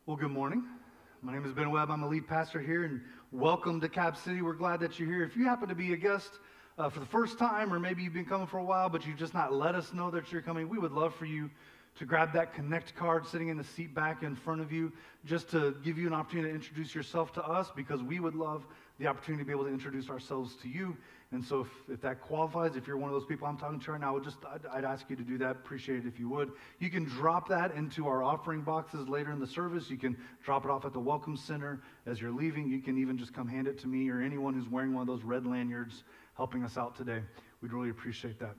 Well, good morning. My name is Ben Webb. I'm a lead pastor here, and welcome to Cap City. We're glad that you're here. If you happen to be a guest for the first time, or maybe you've been coming for a while, but you've just not let us know that you're coming, we would love for you to grab that Connect card sitting in the seat back in front of you, just to give you an opportunity to introduce yourself to us, because we would love the opportunity to be able to introduce ourselves to you. And so if that qualifies, if you're one of those people I'm talking to right now, I'd ask you to do that. Appreciate it if you would. You can drop that into our offering boxes later in the service. You can drop it off at the Welcome Center as you're leaving. You can even just come hand it to me or anyone who's wearing one of those red lanyards helping us out today. We'd really appreciate that.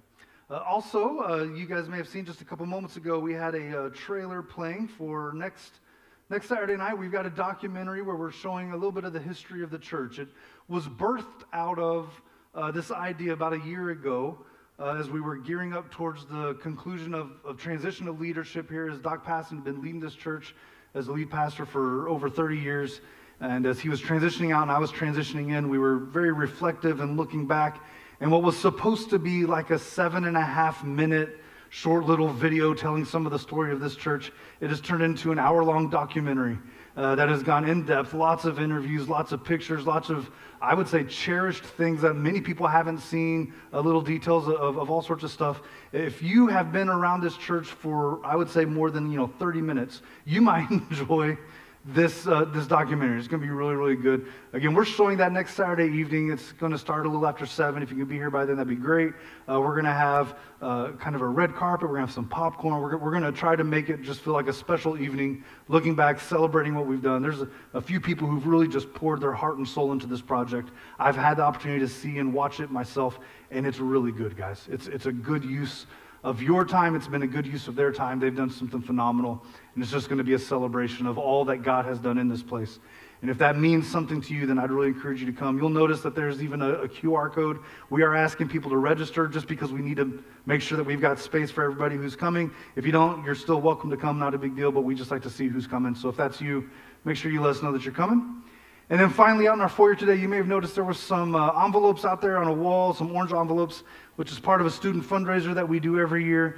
Also, you guys may have seen just a couple moments ago, we had a trailer playing for next Saturday night. We've got a documentary where we're showing a little bit of the history of the church. It was birthed out of this idea about a year ago as we were gearing up towards the conclusion of transition of leadership here, as Doc Passon had been leading this church as a lead pastor for over 30 years. And as he was transitioning out and I was transitioning in, we were very reflective and looking back. And what was supposed to be like a 7.5-minute short little video telling some of the story of this church, it has turned into an hour-long documentary that has gone in depth, lots of interviews, lots of pictures, lots of, I would say, cherished things that many people haven't seen, little details of all sorts of stuff. If you have been around this church for, I would say, more than 30 minutes, you might enjoy this documentary. It's going to be really, really good. Again, we're showing that next Saturday evening. It's going to start a little after 7. If you can be here by then, that'd be great. We're going to have kind of a red carpet. We're going to have some popcorn. We're going to try to make it just feel like a special evening, looking back, celebrating what we've done. There's a few people who've really just poured their heart and soul into this project. I've had the opportunity to see and watch it myself, and it's really good, guys. It's a good use of your time. It's been a good use of their time. They've done something phenomenal, and it's just going to be a celebration of all that God has done in this place. And if that means something to you, then I'd really encourage you to come. You'll notice that there's even a QR code. We are asking people to register just because we need to make sure that we've got space for everybody who's coming. If you don't, you're still welcome to come. Not a big deal, but we just like to see who's coming. So if that's you, make sure you let us know that you're coming. And then finally, out in our foyer today, you may have noticed there was some envelopes out there on a wall, some orange envelopes, which is part of a student fundraiser that we do every year.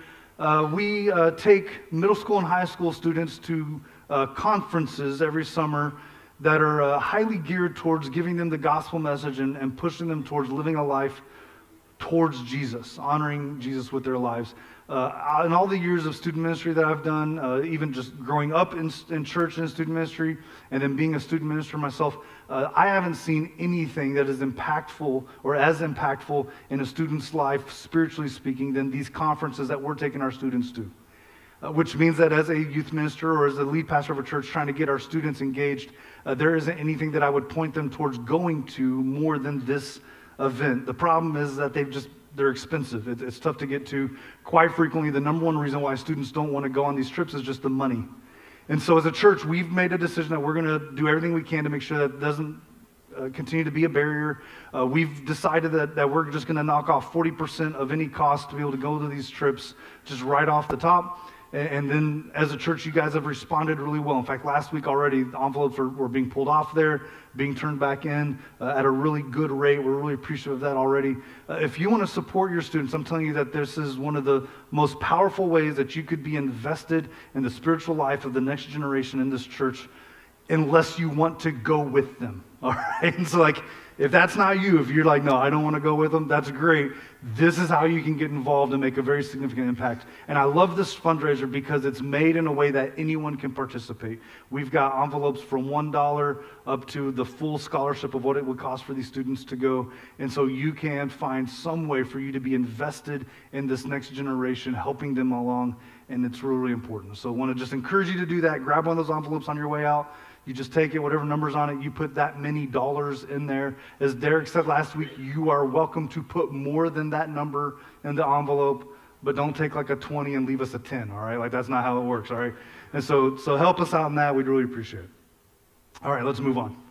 We take middle school and high school students to conferences every summer that are highly geared towards giving them the gospel message and pushing them towards living a life towards Jesus, honoring Jesus with their lives. In all the years of student ministry that I've done, even just growing up in church and student ministry, and then being a student minister myself, I haven't seen anything that is impactful or as impactful in a student's life, spiritually speaking, than these conferences that we're taking our students to. Which means that as a youth minister or as a lead pastor of a church trying to get our students engaged, there isn't anything that I would point them towards going to more than this event. The problem is that they're expensive. It's tough to get to. Quite frequently, the number one reason why students don't want to go on these trips is just the money. And so as a church, we've made a decision that we're going to do everything we can to make sure that it doesn't continue to be a barrier. We've decided that we're just going to knock off 40% of any cost to be able to go to these trips just right off the top. And then as a church, you guys have responded really well. In fact, last week already, the envelopes were being pulled off there, being turned back in at a really good rate. We're really appreciative of that already. If you want to support your students, I'm telling you that this is one of the most powerful ways that you could be invested in the spiritual life of the next generation in this church, unless you want to go with them. All right? And so if that's not you, if you're like, no, I don't want to go with them, that's great. This is how you can get involved and make a very significant impact. And I love this fundraiser because it's made in a way that anyone can participate. We've got envelopes from $1 up to the full scholarship of what it would cost for these students to go. And so you can find some way for you to be invested in this next generation, helping them along, and it's really, really important. So I want to just encourage you to do that. Grab one of those envelopes on your way out. You just take it, whatever number's on it, you put that many dollars in there. As Derek said last week, you are welcome to put more than that number in the envelope, but don't take like a 20 and leave us a 10, all right? That's not how it works, all right? And so help us out in that. We'd really appreciate it. All right, let's move on.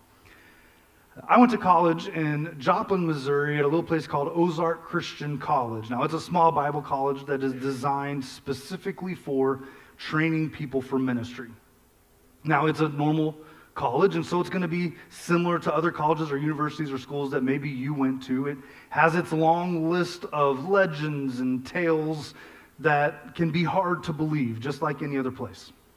I went to college in Joplin, Missouri at a little place called Ozark Christian College. Now, it's a small Bible college that is designed specifically for training people for ministry. Now, it's a normal college, and so it's going to be similar to other colleges or universities or schools that maybe you went to. It has its long list of legends and tales that can be hard to believe, just like any other place.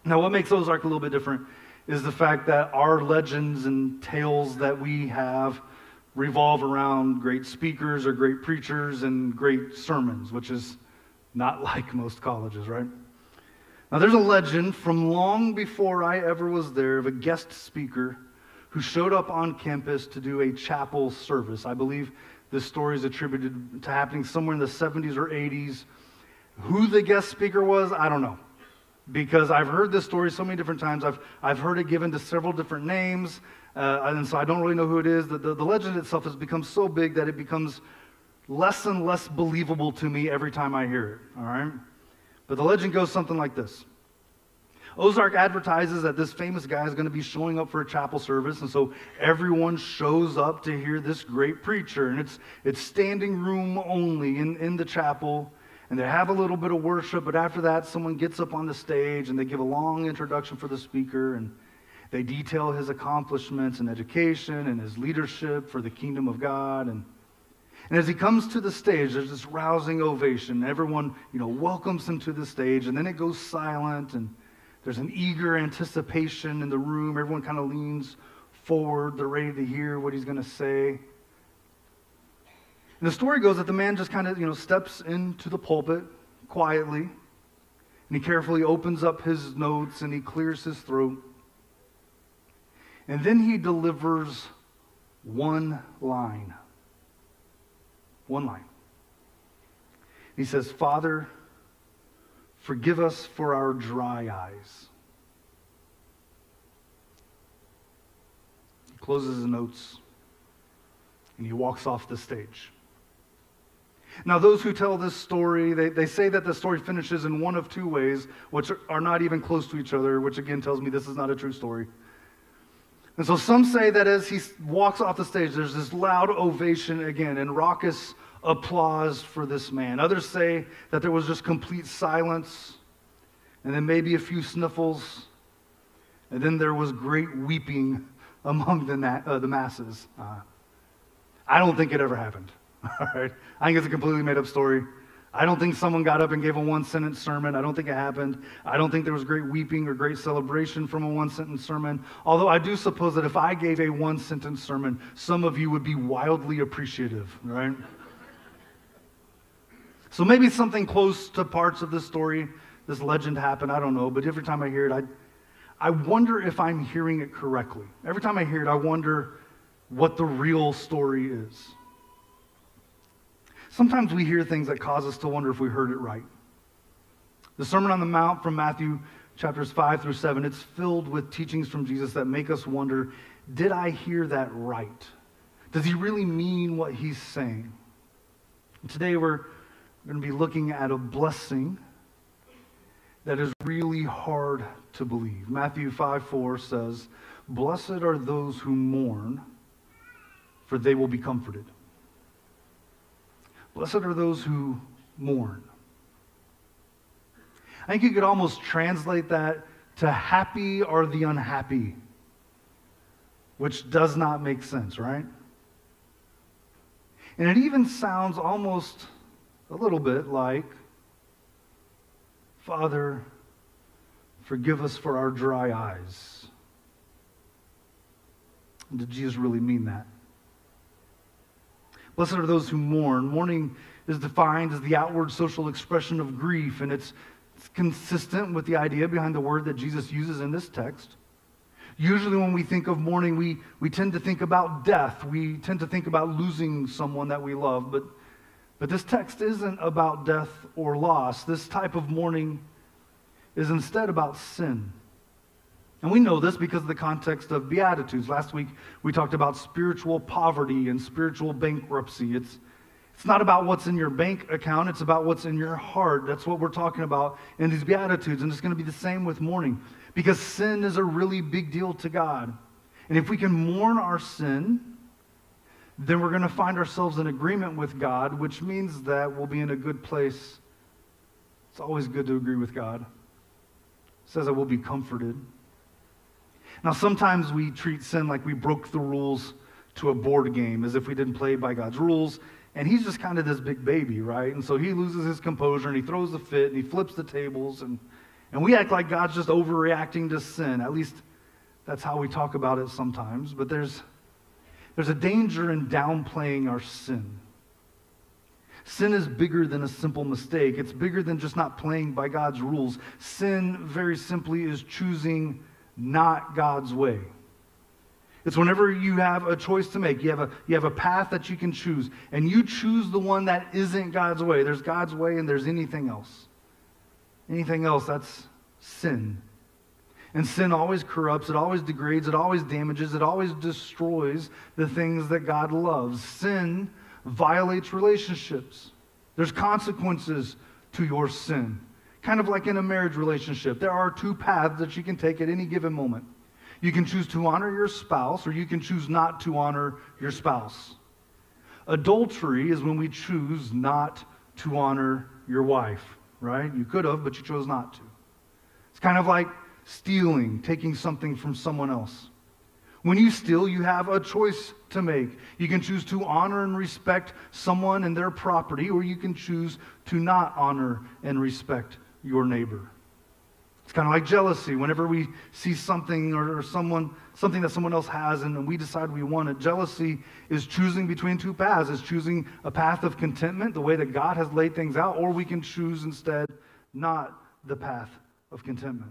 Now, what makes Ozark a little bit different is the fact that our legends and tales that we have revolve around great speakers or great preachers and great sermons, which is not like most colleges, right? Now, there's a legend from long before I ever was there of a guest speaker who showed up on campus to do a chapel service. I believe this story is attributed to happening somewhere in the 70s or 80s. Who the guest speaker was, I don't know, because I've heard this story so many different times. I've heard it given to several different names, and so I don't really know who it is. The legend itself has become so big that it becomes less and less believable to me every time I hear it, all right? But the legend goes something like this. Ozark advertises that this famous guy is going to be showing up for a chapel service, and so everyone shows up to hear this great preacher, and it's standing room only in the chapel, and they have a little bit of worship, but after that, someone gets up on the stage, and they give a long introduction for the speaker, and they detail his accomplishments in education and his leadership for the kingdom of God, and as he comes to the stage, there's this rousing ovation. Everyone, welcomes him to the stage, and then it goes silent, and there's an eager anticipation in the room. Everyone kind of leans forward. They're ready to hear what he's going to say. And the story goes that the man just kind of, steps into the pulpit quietly, and he carefully opens up his notes, and he clears his throat. And then he delivers one line. One line. He says, "Father, forgive us for our dry eyes." He closes his notes and he walks off the stage. Now, those who tell this story, they say that the story finishes in one of two ways, which are not even close to each other, which again tells me this is not a true story. And so some say that as he walks off the stage, there's this loud ovation again and raucous applause for this man. Others say that there was just complete silence and then maybe a few sniffles, and then there was great weeping among the masses. I don't think it ever happened. All right? I think it's a completely made-up story. I don't think someone got up and gave a one-sentence sermon. I don't think it happened. I don't think there was great weeping or great celebration from a one-sentence sermon. Although I do suppose that if I gave a one-sentence sermon, some of you would be wildly appreciative, right? So maybe something close to parts of this story, this legend happened, I don't know. But every time I hear it, I wonder if I'm hearing it correctly. Every time I hear it, I wonder what the real story is. Sometimes we hear things that cause us to wonder if we heard it right. The Sermon on the Mount from Matthew chapters 5 through 7, it's filled with teachings from Jesus that make us wonder, did I hear that right? Does he really mean what he's saying? And today we're going to be looking at a blessing that is really hard to believe. Matthew 5:4 says, "Blessed are those who mourn, for they will be comforted." Blessed are those who mourn. I think you could almost translate that to happy are the unhappy, which does not make sense, right? And it even sounds almost a little bit like, "Father, forgive us for our dry eyes." Did Jesus really mean that? Blessed are those who mourn. Mourning is defined as the outward social expression of grief, and it's consistent with the idea behind the word that Jesus uses in this text. Usually when we think of mourning, we tend to think about death. We tend to think about losing someone that we love, but this text isn't about death or loss. This type of mourning is instead about sin. And we know this because of the context of Beatitudes. Last week, we talked about spiritual poverty and spiritual bankruptcy. It's not about what's in your bank account. It's about what's in your heart. That's what we're talking about in these Beatitudes. And it's going to be the same with mourning, because sin is a really big deal to God. And if we can mourn our sin, then we're going to find ourselves in agreement with God, which means that we'll be in a good place. It's always good to agree with God. It says that we'll be comforted. Now, sometimes we treat sin like we broke the rules to a board game, as if we didn't play by God's rules, and he's just kind of this big baby, right? And so he loses his composure, and he throws a fit, and he flips the tables, and And we act like God's just overreacting to sin. At least that's how we talk about it sometimes. But there's a danger in downplaying our sin. Sin is bigger than a simple mistake. It's bigger than just not playing by God's rules. Sin, very simply, is choosing not God's way. It's whenever you have a choice to make. You have a path that you can choose, and you choose the one that isn't God's way. There's God's way, and there's anything else. Anything else, that's sin. And sin always corrupts, it always degrades, it always damages, it always destroys the things that God loves. Sin violates relationships. There's consequences to your sin. Kind of like in a marriage relationship. There are two paths that you can take at any given moment. You can choose to honor your spouse, or you can choose not to honor your spouse. Adultery is when we choose not to honor your wife, right? You could have, but you chose not to. It's kind of like stealing, taking something from someone else. When you steal, you have a choice to make. You can choose to honor and respect someone and their property, or you can choose to not honor and respect your neighbor. It's kind of like jealousy. Whenever we see something or something that someone else has and we decide we want it, jealousy is choosing between two paths. It's choosing a path of contentment, the way that God has laid things out, or we can choose instead not the path of contentment.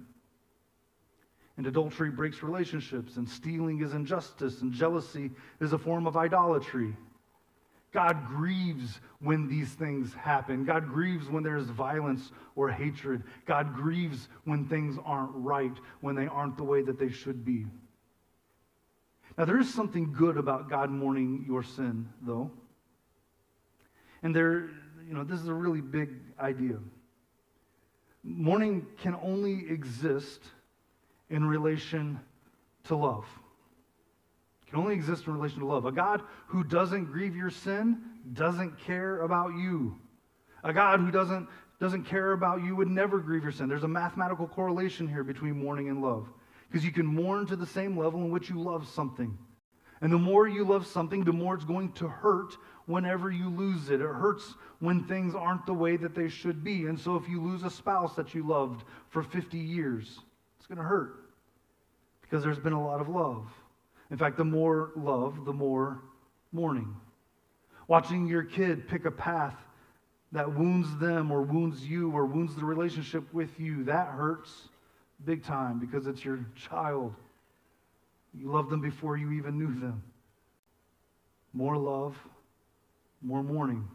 And adultery breaks relationships, and stealing is injustice, and jealousy is a form of idolatry. God grieves when these things happen. God grieves when there's violence or hatred. God grieves when things aren't right, when they aren't the way that they should be. Now, there is something good about God mourning your sin, though. And this is a really big idea. Mourning can only exist in relation to love. It can only exist in relation to love. A God who doesn't grieve your sin doesn't care about you. A God who doesn't care about you would never grieve your sin. There's a mathematical correlation here between mourning and love. Because you can mourn to the same level in which you love something. And the more you love something, the more it's going to hurt whenever you lose it. It hurts when things aren't the way that they should be. And so if you lose a spouse that you loved for 50 years, it's going to hurt. Because there's been a lot of love. In fact, the more love, the more mourning. Watching your kid pick a path that wounds them or wounds you or wounds the relationship with you, that hurts big time because it's your child. You loved them before you even knew them. More love, more mourning.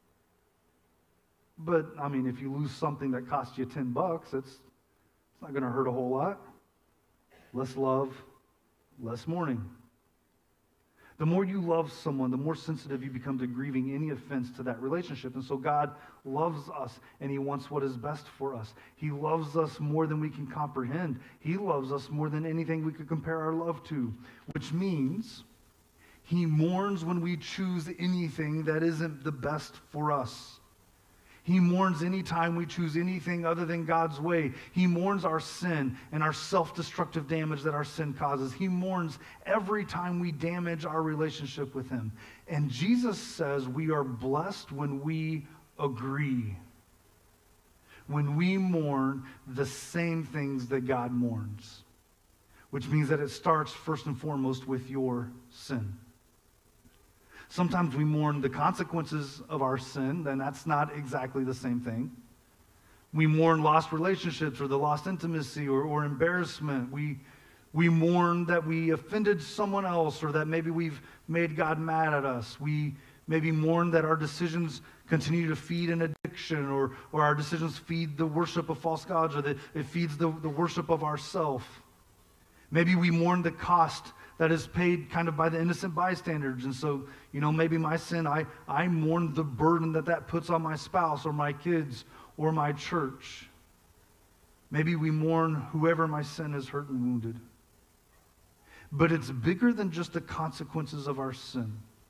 But, if you lose something that cost you $10, it's not going to hurt a whole lot. Less love, less mourning. The more you love someone, the more sensitive you become to grieving any offense to that relationship. And so God loves us, and He wants what is best for us. He loves us more than we can comprehend. He loves us more than anything we could compare our love to, which means He mourns when we choose anything that isn't the best for us. He mourns anytime we choose anything other than God's way. He mourns our sin and our self-destructive damage that our sin causes. He mourns every time we damage our relationship with Him. And Jesus says we are blessed when we agree. When we mourn the same things that God mourns. Which means that it starts first and foremost with your sin. Sometimes we mourn the consequences of our sin, then that's not exactly the same thing. We mourn lost relationships or the lost intimacy or embarrassment. We mourn that we offended someone else or that maybe we've made God mad at us. We maybe mourn that our decisions continue to feed an addiction or our decisions feed the worship of false gods or that it feeds the worship of ourself. Maybe we mourn the cost that is paid kind of by the innocent bystanders. And so, maybe my sin, I mourn the burden that puts on my spouse or my kids or my church. Maybe we mourn whoever my sin has hurt and wounded. But it's bigger than just the consequences of our sin.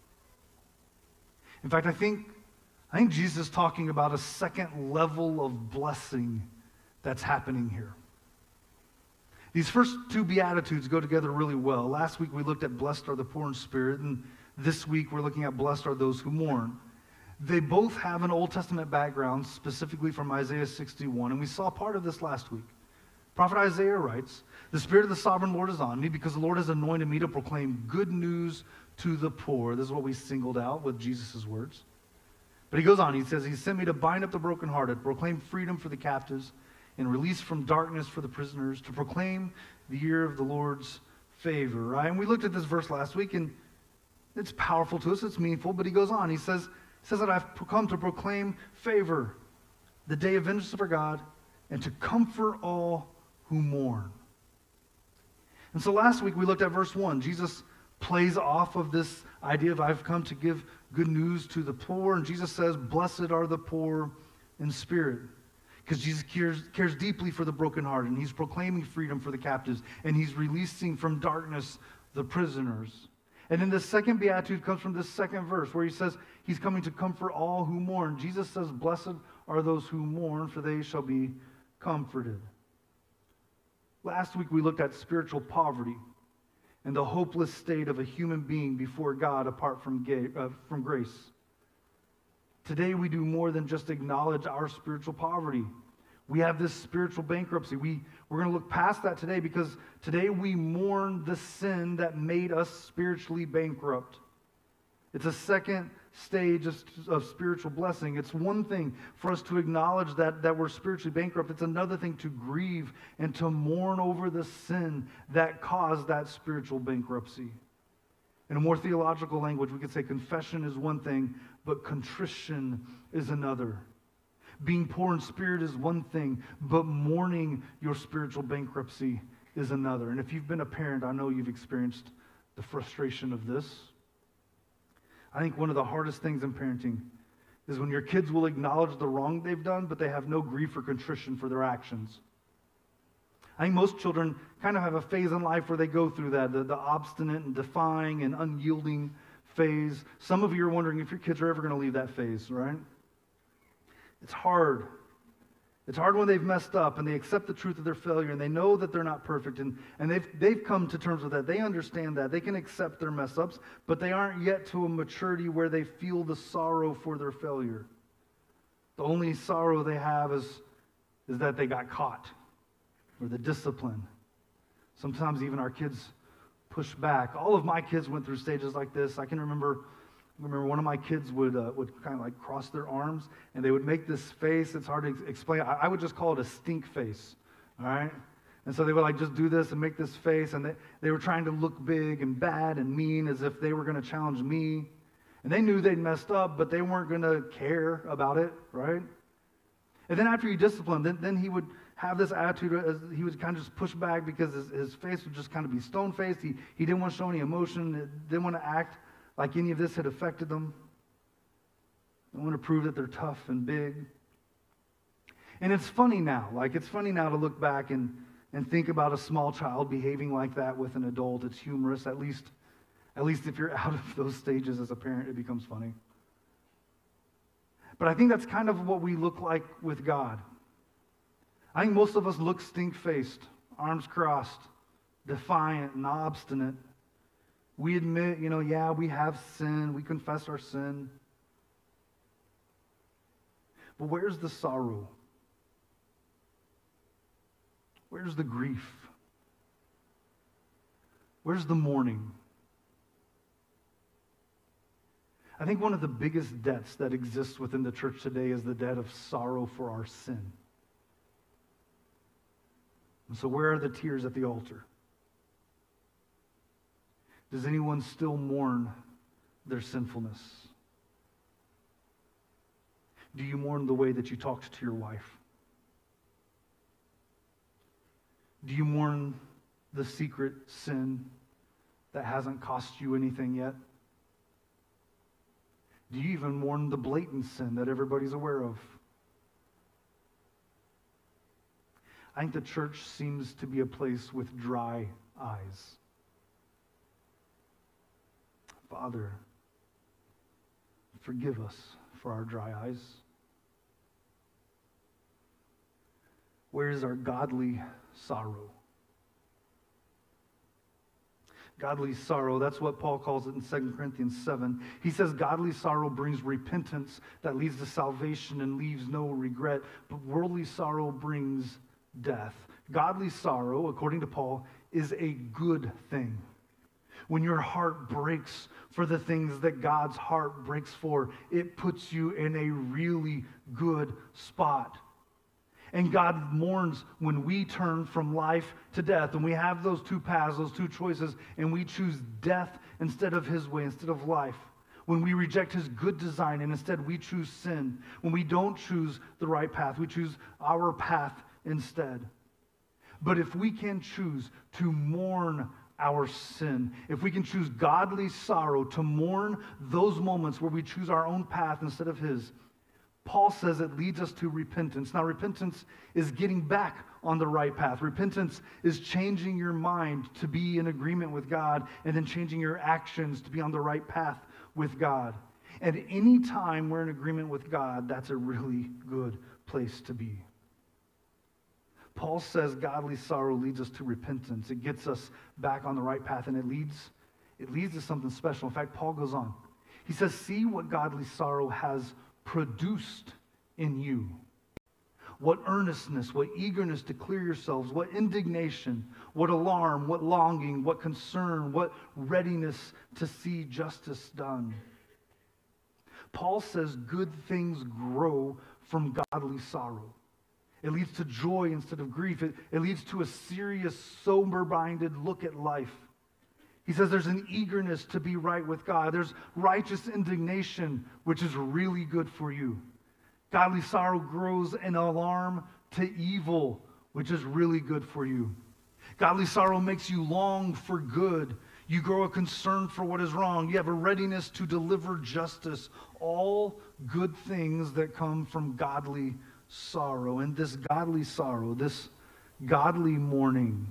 In fact, I think Jesus is talking about a second level of blessing that's happening here. These first two Beatitudes go together really well. Last week we looked at blessed are the poor in spirit, and this week we're looking at blessed are those who mourn. They both have an Old Testament background, specifically from Isaiah 61, and we saw part of this last week. Prophet Isaiah writes, "The Spirit of the Sovereign Lord is on me because the Lord has anointed me to proclaim good news to the poor." This is what we singled out with Jesus' words. But he goes on, he says, "He sent me to bind up the brokenhearted, proclaim freedom for the captives, and release from darkness for the prisoners, to proclaim the year of the Lord's favor," right? And we looked at this verse last week, and it's powerful to us, it's meaningful, but he goes on, he says that I've come to proclaim favor, the day of vengeance of our God, and to comfort all who mourn. And so last week we looked at verse 1. Jesus plays off of this idea of I've come to give good news to the poor, and Jesus says, "Blessed are the poor in spirit." Because Jesus cares deeply for the brokenhearted, and he's proclaiming freedom for the captives, and he's releasing from darkness the prisoners. And then the second beatitude comes from this second verse where he says he's coming to comfort all who mourn. Jesus says, "Blessed are those who mourn, for they shall be comforted." Last week we looked at spiritual poverty and the hopeless state of a human being before God apart from grace. Today we do more than just acknowledge our spiritual poverty. We have this spiritual bankruptcy. We're going to look past that today because today we mourn the sin that made us spiritually bankrupt. It's a second stage of spiritual blessing. It's one thing for us to acknowledge that we're spiritually bankrupt. It's another thing to grieve and to mourn over the sin that caused that spiritual bankruptcy. In a more theological language, we could say confession is one thing, but contrition is another. Being poor in spirit is one thing, but mourning your spiritual bankruptcy is another. And if you've been a parent, I know you've experienced the frustration of this. I think one of the hardest things in parenting is when your kids will acknowledge the wrong they've done, but they have no grief or contrition for their actions. I think most children kind of have a phase in life where they go through that, the obstinate and defying and unyielding phase. Some of you are wondering if your kids are ever going to leave that phase, right? It's hard. It's hard when they've messed up and they accept the truth of their failure and they know that they're not perfect and they've come to terms with that. They understand that. They can accept their mess ups, but they aren't yet to a maturity where they feel the sorrow for their failure. The only sorrow they have is that they got caught, or the discipline. Sometimes even our kids push back. All of my kids went through stages like this. I can remember one of my kids would kind of like cross their arms, and they would make this face. It's hard to explain. I would just call it a stink face, all right? And so they would like just do this and make this face, and they were trying to look big and bad and mean as if they were going to challenge me. And they knew they'd messed up, but they weren't going to care about it, right? And then after you discipline, then he would have this attitude as he would kind of just push back because his face would just kind of be stone-faced. He didn't want to show any emotion, didn't want to act like any of this had affected them. They want to prove that they're tough and big. And it's funny now. It's funny now to look back and think about a small child behaving like that with an adult. It's humorous. At least if you're out of those stages as a parent, it becomes funny. But I think that's kind of what we look like with God. I think most of us look stink-faced, arms crossed, defiant and obstinate. We admit, yeah, we have sin. We confess our sin. But where's the sorrow? Where's the grief? Where's the mourning? I think one of the biggest debts that exists within the church today is the debt of sorrow for our sin. And so where are the tears at the altar? Does anyone still mourn their sinfulness? Do you mourn the way that you talked to your wife? Do you mourn the secret sin that hasn't cost you anything yet? Do you even mourn the blatant sin that everybody's aware of? I think the church seems to be a place with dry eyes. Father, forgive us for our dry eyes. Where is our godly sorrow? Godly sorrow, that's what Paul calls it in 2 Corinthians 7. He says godly sorrow brings repentance that leads to salvation and leaves no regret, but worldly sorrow brings death. Godly sorrow, according to Paul, is a good thing. When your heart breaks for the things that God's heart breaks for, it puts you in a really good spot. And God mourns when we turn from life to death, and we have those two paths, those two choices, and we choose death instead of his way, instead of life. When we reject his good design and instead we choose sin. When we don't choose the right path, we choose our path instead. But if we can choose to mourn our sin, if we can choose godly sorrow to mourn those moments where we choose our own path instead of his, Paul says it leads us to repentance. Now, repentance is getting back on the right path. Repentance is changing your mind to be in agreement with God and then changing your actions to be on the right path with God. And any time we're in agreement with God, that's a really good place to be. Paul says godly sorrow leads us to repentance. It gets us back on the right path, and it leads to something special. In fact, Paul goes on. He says, see what godly sorrow has produced in you. What earnestness, what eagerness to clear yourselves, what indignation, what alarm, what longing, what concern, what readiness to see justice done. Paul says good things grow from godly sorrow. It leads to joy instead of grief. It leads to a serious, sober-minded look at life. He says there's an eagerness to be right with God. There's righteous indignation, which is really good for you. Godly sorrow grows an alarm to evil, which is really good for you. Godly sorrow makes you long for good. You grow a concern for what is wrong. You have a readiness to deliver justice. All good things that come from godly sorrow. And this godly sorrow, this godly mourning,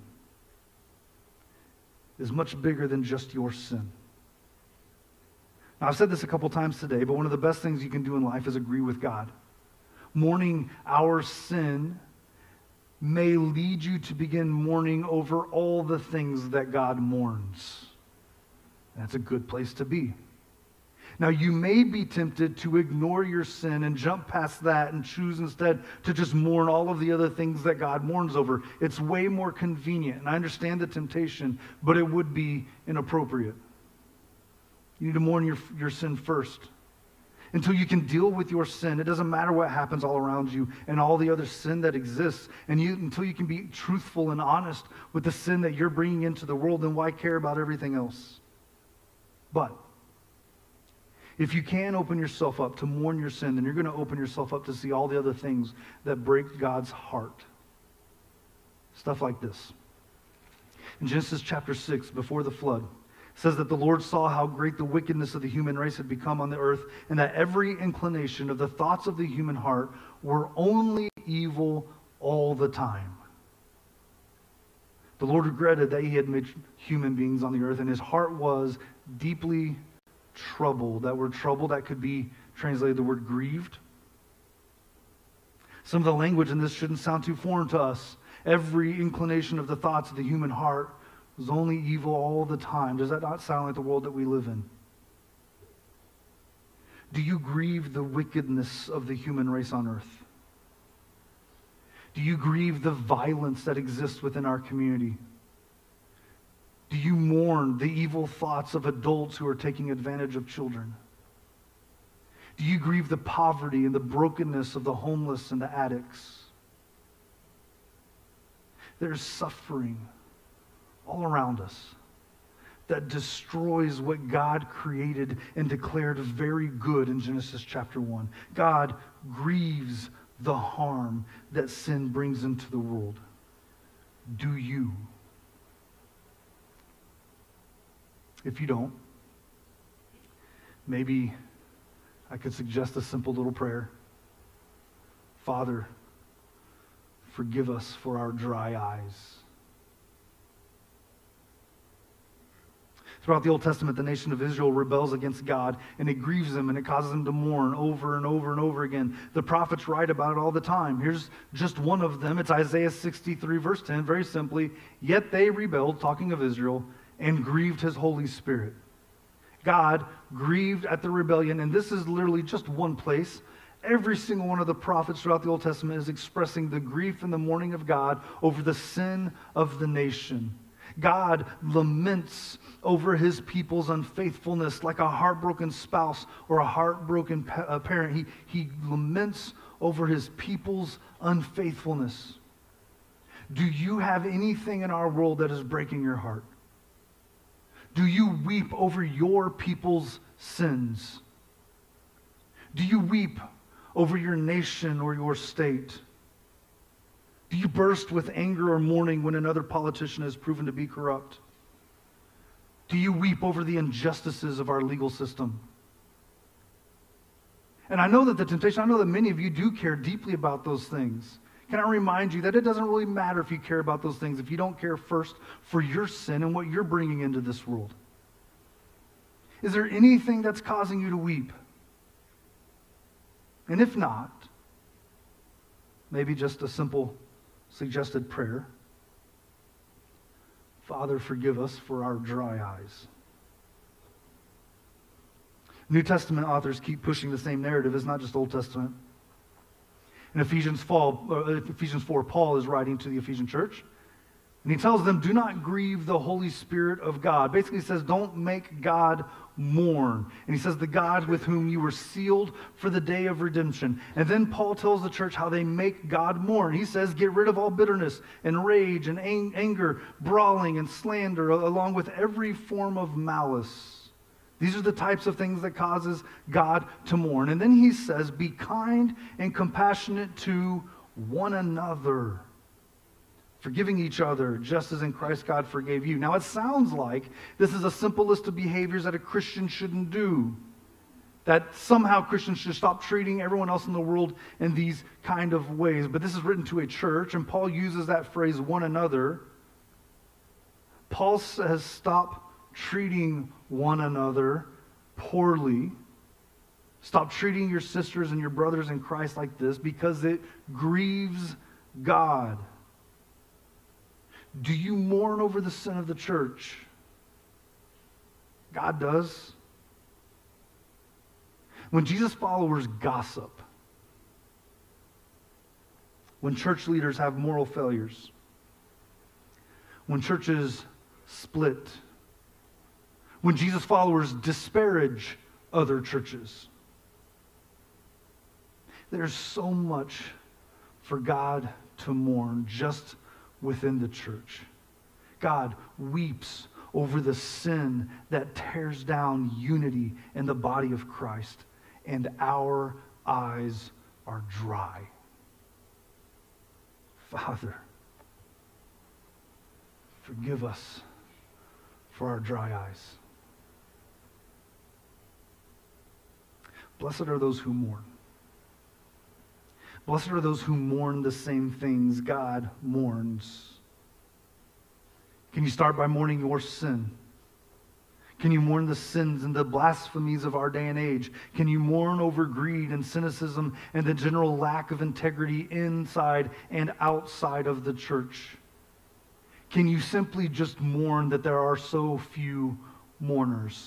is much bigger than just your sin. Now, I've said this a couple times today, but one of the best things you can do in life is agree with God. Mourning our sin may lead you to begin mourning over all the things that God mourns. That's a good place to be. Now, you may be tempted to ignore your sin and jump past that and choose instead to just mourn all of the other things that God mourns over. It's way more convenient, and I understand the temptation, but it would be inappropriate. You need to mourn your sin first. Until you can deal with your sin, it doesn't matter what happens all around you and all the other sin that exists. And until you can be truthful and honest with the sin that you're bringing into the world, then why care about everything else? But if you can open yourself up to mourn your sin, then you're going to open yourself up to see all the other things that break God's heart. Stuff like this. In Genesis chapter 6, before the flood, it says that the Lord saw how great the wickedness of the human race had become on the earth, and that every inclination of the thoughts of the human heart were only evil all the time. The Lord regretted that he had made human beings on the earth, and his heart was deeply troubled. That word troubled, that could be translated the word grieved. Some of the language in this shouldn't sound too foreign to us. Every inclination of the thoughts of the human heart was only evil all the time. Does that not sound like the world that we live in? Do you grieve the wickedness of the human race on earth? Do you grieve the violence that exists within our community? Do you mourn the evil thoughts of adults who are taking advantage of children? Do you grieve the poverty and the brokenness of the homeless and the addicts? There's suffering all around us that destroys what God created and declared very good in Genesis chapter 1. God grieves the harm that sin brings into the world. Do you? If you don't, maybe I could suggest a simple little prayer. Father, forgive us for our dry eyes. Throughout the Old Testament, the nation of Israel rebels against God, and it grieves them, and it causes them to mourn over and over and over again. The prophets write about it all the time. Here's just one of them. It's Isaiah 63, verse 10, very simply. Yet they rebelled, talking of Israel, and grieved his Holy Spirit. God grieved at the rebellion, and this is literally just one place. Every single one of the prophets throughout the Old Testament is expressing the grief and the mourning of God over the sin of the nation. God laments over his people's unfaithfulness like a heartbroken spouse or a heartbroken parent. He laments over his people's unfaithfulness. Do you have anything in our world that is breaking your heart? Do you weep over your people's sins? Do you weep over your nation or your state? Do you burst with anger or mourning when another politician has proven to be corrupt? Do you weep over the injustices of our legal system? And I know that I know that many of you do care deeply about those things. Can I remind you that it doesn't really matter if you care about those things if you don't care first for your sin and what you're bringing into this world? Is there anything that's causing you to weep? And if not, maybe just a simple suggested prayer. Father, forgive us for our dry eyes. New Testament authors keep pushing the same narrative. It's not just Old Testament. In Ephesians 4, Paul is writing to the Ephesian church, and he tells them, do not grieve the Holy Spirit of God. Basically, he says, don't make God mourn. And he says, the God with whom you were sealed for the day of redemption. And then Paul tells the church how they make God mourn. He says, get rid of all bitterness and rage and anger, brawling and slander, along with every form of malice. These are the types of things that causes God to mourn. And then he says, be kind and compassionate to one another, forgiving each other, just as in Christ God forgave you. Now, it sounds like this is a simple list of behaviors that a Christian shouldn't do, that somehow Christians should stop treating everyone else in the world in these kind of ways. But this is written to a church, and Paul uses that phrase, one another. Paul says, stop treating one another poorly. Stop treating your sisters and your brothers in Christ like this because it grieves God. Do you mourn over the sin of the church? God does. When Jesus' followers gossip, when church leaders have moral failures, when churches split, when Jesus' followers disparage other churches, there's so much for God to mourn just within the church. God weeps over the sin that tears down unity in the body of Christ, and our eyes are dry. Father, forgive us for our dry eyes. Blessed are those who mourn. Blessed are those who mourn the same things God mourns. Can you start by mourning your sin? Can you mourn the sins and the blasphemies of our day and age? Can you mourn over greed and cynicism and the general lack of integrity inside and outside of the church? Can you simply just mourn that there are so few mourners?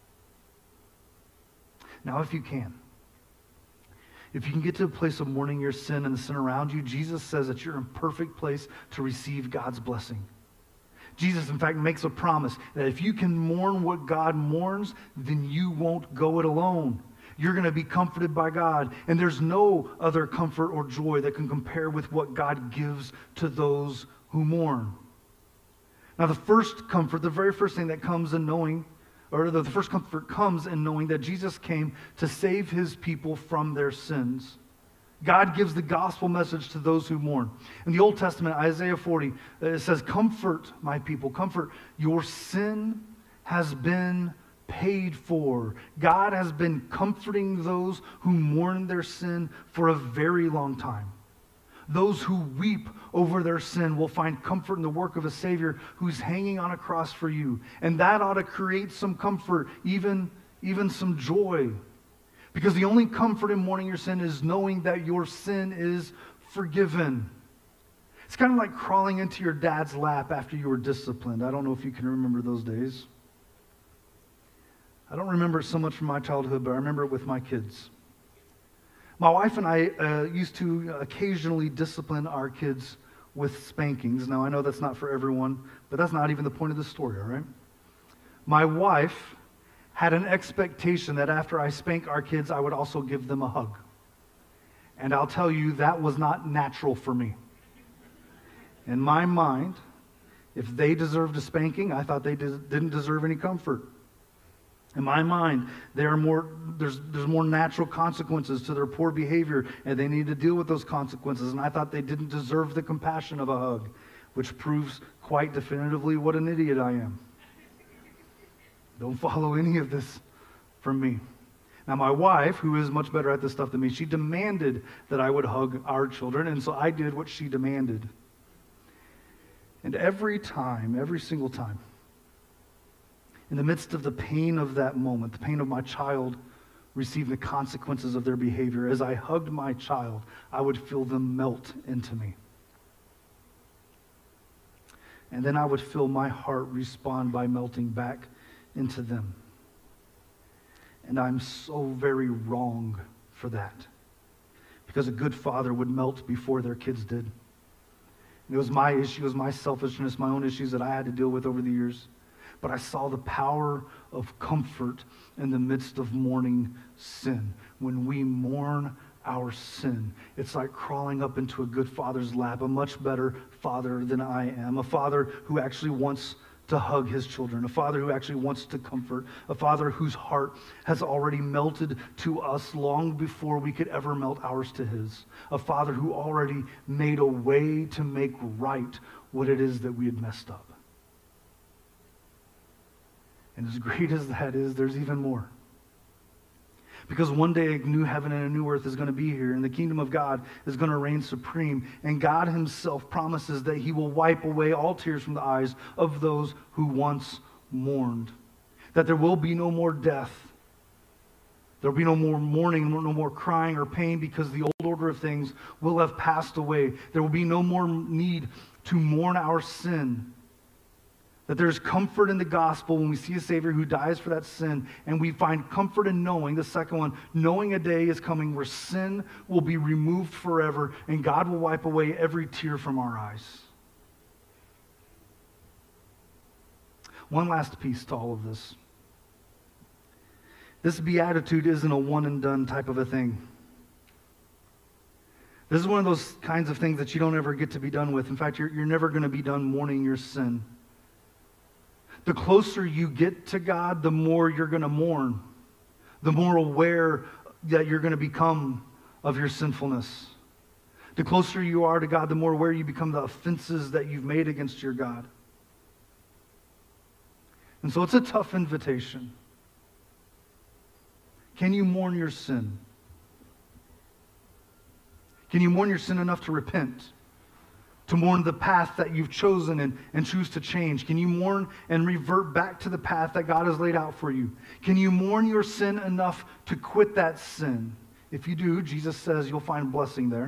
Now, if you can get to a place of mourning your sin and the sin around you, Jesus says that you're in a perfect place to receive God's blessing. Jesus, in fact, makes a promise that if you can mourn what God mourns, then you won't go it alone. You're going to be comforted by God, and there's no other comfort or joy that can compare with what God gives to those who mourn. Now, the first comfort, the very first thing that comes in knowing, or the first comfort comes in knowing that Jesus came to save his people from their sins. God gives the gospel message to those who mourn. In the Old Testament, Isaiah 40, it says, comfort my people, comfort. Your sin has been paid for. God has been comforting those who mourn their sin for a very long time. Those who weep over their sin will find comfort in the work of a Savior who's hanging on a cross for you. And that ought to create some comfort, even some joy. Because the only comfort in mourning your sin is knowing that your sin is forgiven. It's kind of like crawling into your dad's lap after you were disciplined. I don't know if you can remember those days. I don't remember it so much from my childhood, but I remember it with my kids. My wife and I used to occasionally discipline our kids with spankings. Now, I know that's not for everyone, but that's not even the point of the story, all right? My wife had an expectation that after I spank our kids, I would also give them a hug. And I'll tell you, that was not natural for me. In my mind, if they deserved a spanking, I thought they didn't deserve any comfort. In my mind, there's more natural consequences to their poor behavior, and they need to deal with those consequences. And I thought they didn't deserve the compassion of a hug, which proves quite definitively what an idiot I am. Don't follow any of this from me. Now, my wife, who is much better at this stuff than me, she demanded that I would hug our children, and so I did what she demanded. And every single time, in the midst of the pain of that moment, the pain of my child receiving the consequences of their behavior, as I hugged my child, I would feel them melt into me. And then I would feel my heart respond by melting back into them. And I'm so very wrong for that. Because a good father would melt before their kids did. It was my issue, it was my selfishness, my own issues that I had to deal with over the years. But I saw the power of comfort in the midst of mourning sin. When we mourn our sin, it's like crawling up into a good father's lap, a much better father than I am, a father who actually wants to hug his children, a father who actually wants to comfort, a father whose heart has already melted to us long before we could ever melt ours to his, a father who already made a way to make right what it is that we had messed up. And as great as that is, there's even more. Because one day a new heaven and a new earth is going to be here, and the kingdom of God is going to reign supreme. And God himself promises that he will wipe away all tears from the eyes of those who once mourned. That there will be no more death. There will be no more mourning, no more crying or pain, because the old order of things will have passed away. There will be no more need to mourn our sin. That there's comfort in the gospel when we see a Savior who dies for that sin, and we find comfort in knowing, the second one, knowing a day is coming where sin will be removed forever and God will wipe away every tear from our eyes. One last piece to all of this. This beatitude isn't a one and done type of a thing. This is one of those kinds of things that you don't ever get to be done with. In fact, you're never going to be done mourning your sin. The closer you get to God, the more you're going to mourn, the more aware that you're going to become of your sinfulness. The closer you are to God, the more aware you become the offenses that you've made against your God. And so it's a tough invitation. Can you mourn your sin? Can you mourn your sin enough to repent? To mourn the path that you've chosen and choose to change? Can you mourn and revert back to the path that God has laid out for you? Can you mourn your sin enough to quit that sin? If you do, Jesus says you'll find blessing there.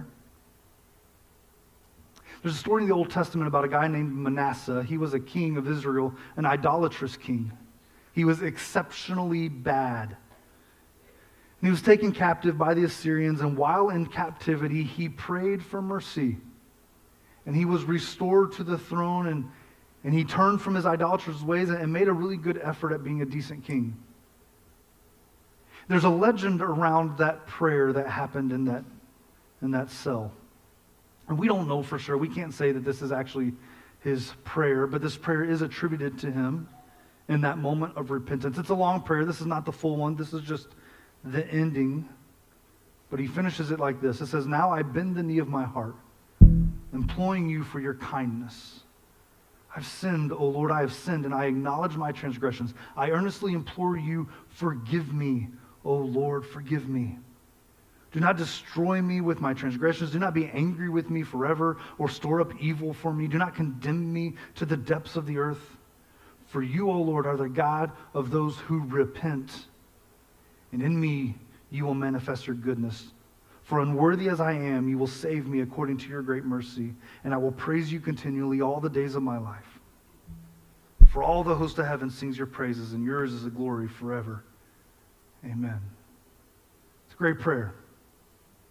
There's a story in the Old Testament about a guy named Manasseh. He was a king of Israel, an idolatrous king. He was exceptionally bad. And he was taken captive by the Assyrians, and while in captivity, he prayed for mercy. And he was restored to the throne, and he turned from his idolatrous ways and made a really good effort at being a decent king. There's a legend around that prayer that happened in that cell. And we don't know for sure. We can't say that this is actually his prayer, but this prayer is attributed to him in that moment of repentance. It's a long prayer. This is not the full one. This is just the ending. But he finishes it like this. It says, "Now I bend the knee of my heart, imploring you for your kindness. I've sinned, O Lord, I have sinned, and I acknowledge my transgressions. I earnestly implore you, forgive me, O Lord, forgive me. Do not destroy me with my transgressions. Do not be angry with me forever or store up evil for me. Do not condemn me to the depths of the earth. For you, O Lord, are the God of those who repent, and in me you will manifest your goodness. For unworthy as I am, you will save me according to your great mercy, and I will praise you continually all the days of my life. For all the host of heaven sings your praises, and yours is the glory forever. Amen." It's a great prayer.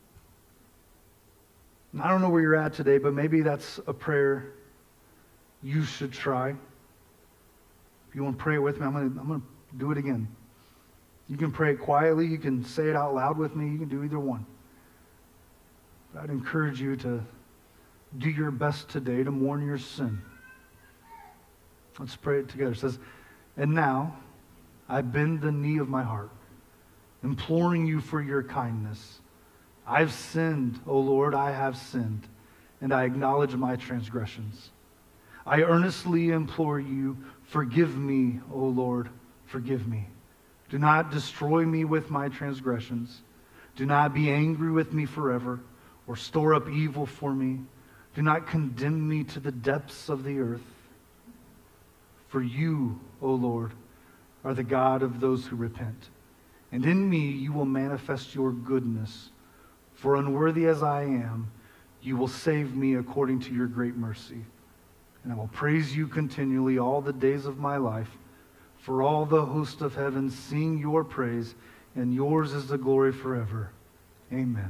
And I don't know where you're at today, but maybe that's a prayer you should try. If you want to pray it with me, I'm going to do it again. You can pray it quietly. You can say it out loud with me. You can do either one. But I'd encourage you to do your best today to mourn your sin. Let's pray it together. It says, "And now I bend the knee of my heart, imploring you for your kindness. I've sinned, O Lord, I have sinned, and I acknowledge my transgressions. I earnestly implore you, forgive me, O Lord, forgive me. Do not destroy me with my transgressions. Do not be angry with me forever, or store up evil for me. Do not condemn me to the depths of the earth. For you, O Lord, are the God of those who repent, and in me you will manifest your goodness. For unworthy as I am, you will save me according to your great mercy. And I will praise you continually all the days of my life. For all the host of heaven sing your praise, and yours is the glory forever. Amen."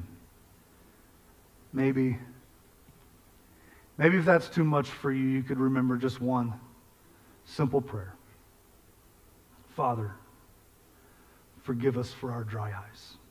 Maybe if that's too much for you, you could remember just one simple prayer. Father, forgive us for our dry eyes.